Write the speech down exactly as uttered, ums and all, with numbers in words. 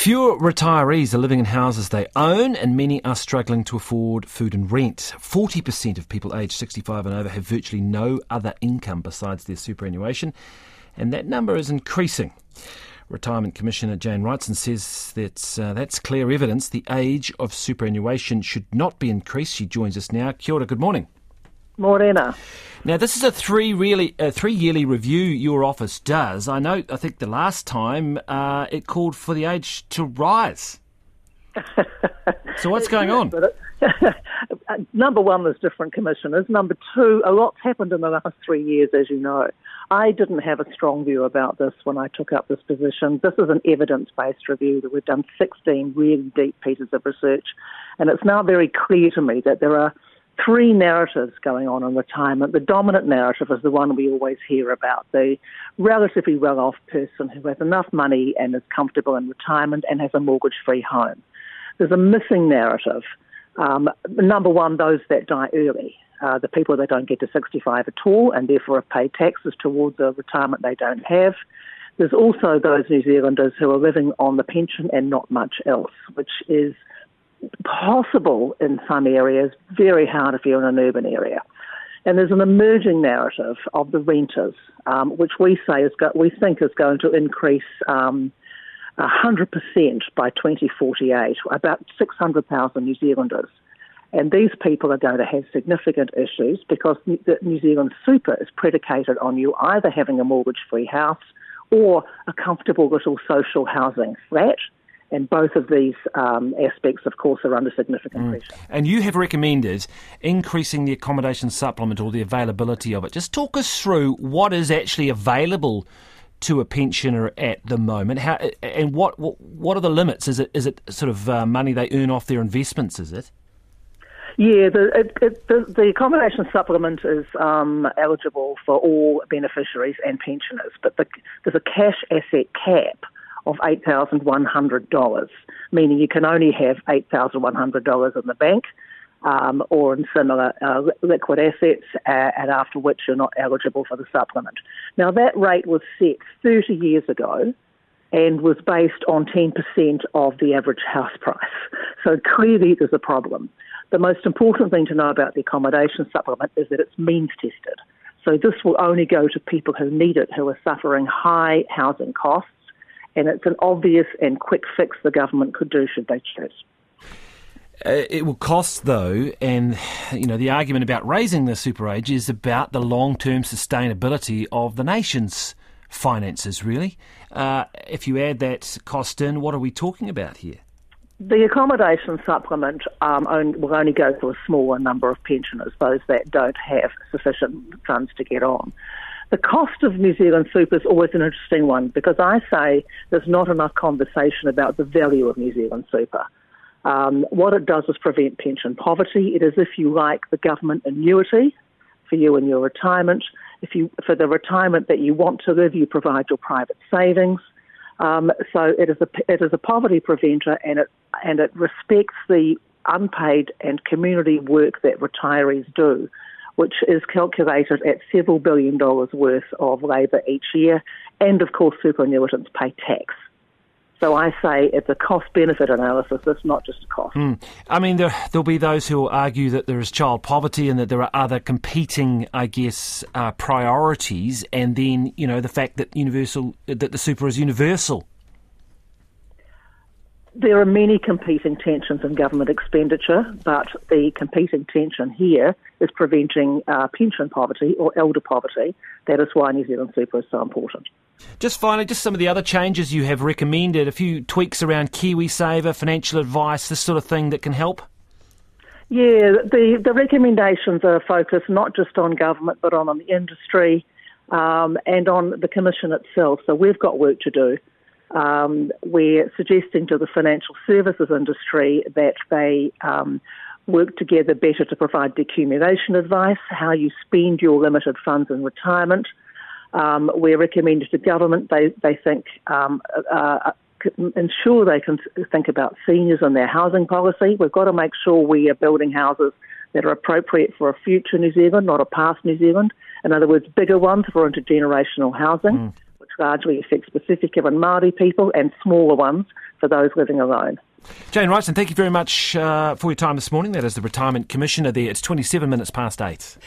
Fewer retirees are living in houses they own, and many are struggling to afford food and rent. forty percent of people aged sixty-five and over have virtually no other income besides their superannuation, and that number is increasing. Retirement Commissioner Jane Wrightson says that uh, that's clear evidence the age of superannuation should not be increased. She joins us now. Kia ora, good morning. Morena. Now, this is a three really uh, three yearly review your office does. I know. I think the last time uh, it called for the age to rise. So what's going on? Number one, there's different commissioners. Number two, a lot's happened in the last three years, as you know. I didn't have a strong view about this when I took up this position. This is an evidence-based review that we've done sixteen really deep pieces of research, and it's now very clear to me that there are three narratives going on in retirement. The dominant narrative is the one we always hear about, the relatively well-off person who has enough money and is comfortable in retirement and has a mortgage-free home. There's a missing narrative. Um, number one, those that die early, uh, the people that don't get to sixty-five at all and therefore have paid taxes towards a retirement they don't have. There's also those New Zealanders who are living on the pension and not much else, which is possible in some areas, very hard if you're in an urban area. And there's an emerging narrative of the renters, um, which we say is go- we think is going to increase um, one hundred percent by twenty forty-eight, about six hundred thousand New Zealanders. And these people are going to have significant issues because the New Zealand super is predicated on you either having a mortgage-free house or a comfortable little social housing flat. And both of these um, aspects, of course, are under significant mm. pressure. And you have recommended increasing the accommodation supplement or the availability of it. Just talk us through what is actually available to a pensioner at the moment, how and what what, what are the limits? Is it is it sort of uh, money they earn off their investments, is it? Yeah, the, it, it, the, the accommodation supplement is um, eligible for all beneficiaries and pensioners, but the, there's a cash asset cap of eight thousand one hundred dollars, meaning you can only have eight thousand one hundred dollars in the bank um, or in similar uh, liquid assets, uh, and after which you're not eligible for the supplement. Now, that rate was set thirty years ago and was based on ten percent of the average house price. So clearly there's a problem. The most important thing to know about the accommodation supplement is that it's means tested. So this will only go to people who need it, who are suffering high housing costs, and it's an obvious and quick fix the government could do should they choose. Uh, it will cost, though, and you know the argument about raising the super age is about the long-term sustainability of the nation's finances, really. Uh, if you add that cost in, what are we talking about here? The accommodation supplement um, only, will only go to a smaller number of pensioners, those that don't have sufficient funds to get on. The cost of New Zealand super is always an interesting one because I say there's not enough conversation about the value of New Zealand super. Um, what it does is prevent pension poverty. It is, if you like, the government annuity for you in your retirement. If you, for the retirement that you want to live, you provide your private savings. Um, so it is a it is a poverty preventer, and it and it respects the unpaid and community work that retirees do, which is calculated at several billion dollars worth of labour each year, and of course superannuitants pay tax. So I say it's a cost-benefit analysis, it's not just a cost. Mm. I mean, there, there'll be those who will argue that there is child poverty and that there are other competing, I guess, uh, priorities, and then, you know, the fact that universal that the super is universal. There are many competing tensions in government expenditure, but the competing tension here is preventing uh, pension poverty or elder poverty. That is why New Zealand super is so important. Just finally, just some of the other changes you have recommended, a few tweaks around KiwiSaver, financial advice, this sort of thing that can help? Yeah, the, the recommendations are focused not just on government but on, on the industry um, and on the Commission itself. So we've got work to do. Um, we're suggesting to the financial services industry that they um, work together better to provide decumulation advice, how you spend your limited funds in retirement. Um, we're recommending to government they, they think um, uh, ensure they can think about seniors and their housing policy. We've got to make sure we are building houses that are appropriate for a future New Zealand, not a past New Zealand. In other words, bigger ones for intergenerational housing, mm. which largely affects Pasifika and Māori people, and smaller ones for those living alone. Jane Wrightson, thank you very much uh, for your time this morning. That is the Retirement Commissioner there. It's twenty-seven minutes past eight.